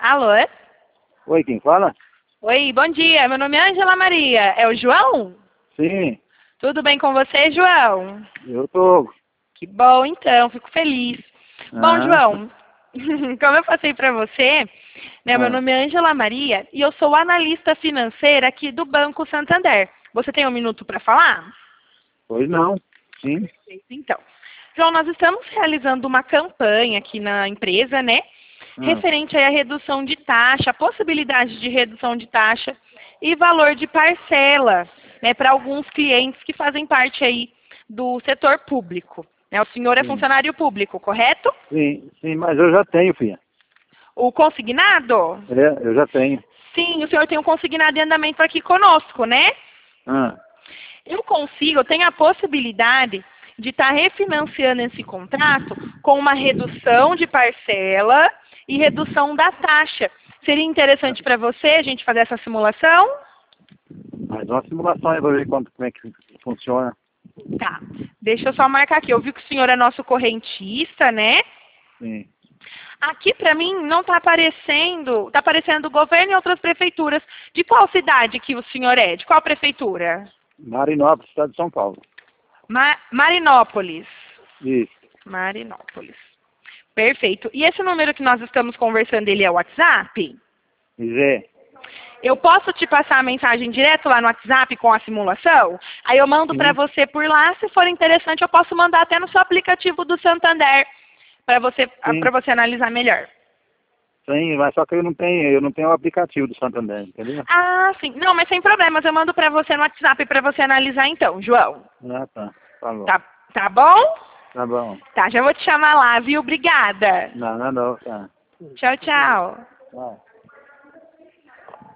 Alô? Oi, quem fala? Oi, bom dia. Meu nome é Ângela Maria. É o João? Sim, Tudo bem com você, João? eu tô. Que bom, então. Fico feliz. Bom, Ah, João, como eu passei para você, né, meu ah, nome é Ângela Maria e eu sou analista financeira aqui do Banco Santander. Você tem um minuto para falar? pois não. Sim. Então, João, nós estamos realizando uma campanha aqui na empresa, né? Ah, Referente aí à redução de taxa, a possibilidade de redução de taxa e valor de parcela, né, para alguns clientes que fazem parte aí do setor público. Né? O senhor é sim. funcionário público, correto? Sim, sim, mas eu já tenho, filha. O consignado? É, eu já tenho. Sim, o senhor tem um consignado em andamento aqui conosco, né? Ah, Eu tenho a possibilidade de estar refinanciando esse contrato com uma redução de parcela e redução da taxa. Seria interessante para você a gente fazer essa simulação? mas uma simulação aí pra ver como é que funciona. Tá. Deixa eu só marcar aqui. Eu vi que o senhor é nosso correntista, né? Sim. Aqui para mim não está aparecendo o governo e outras prefeituras. De qual cidade que o senhor é? De qual prefeitura? Marinópolis, estado de São Paulo. Marinópolis. Isso. Marinópolis. Perfeito. E esse número que nós estamos conversando, ele é o WhatsApp? Zé. Eu posso te passar a mensagem direto lá no WhatsApp com a simulação? Aí eu mando para Sim. você por lá. Se for interessante, eu posso mandar até no seu aplicativo do Santander para Sim. você analisar melhor. Sim, mas só que eu não tenho o aplicativo do Santander, entendeu? Ah, sim. Não, mas sem problemas. Eu mando para você no WhatsApp para você analisar então, João. Ah, tá. Tá bom. Tá, tá bom? Tá bom. Tá, já vou te chamar lá, viu? Obrigada. Não, não, não, tá. Tchau, tchau. Tá.